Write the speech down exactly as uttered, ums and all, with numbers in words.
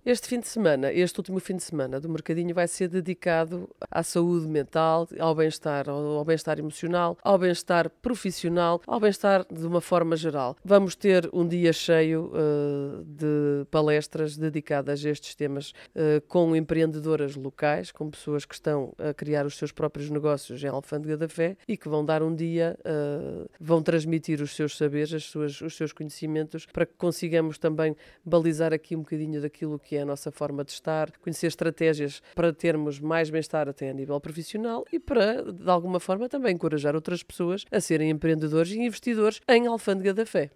Este fim de semana, este último fim de semana do mercadinho vai ser dedicado à saúde mental, ao bem-estar, ao, ao bem-estar emocional, ao bem-estar profissional, ao bem-estar de uma forma geral. Vamos ter um dia cheio uh, de palestras dedicadas a estes temas uh, com empreendedoras locais, com pessoas que estão a criar os seus próprios negócios em Alfândega da Fé e que vão dar um dia, uh, vão transmitir os seus saberes, as suas, os seus conhecimentos, para que consigamos também balizar aqui um bocadinho daquilo que é a nossa forma de estar, conhecer estratégias para termos mais bem-estar até a nível profissional e para, de alguma forma, também encorajar outras pessoas a serem empreendedores e investidores em Alfândega da Fé.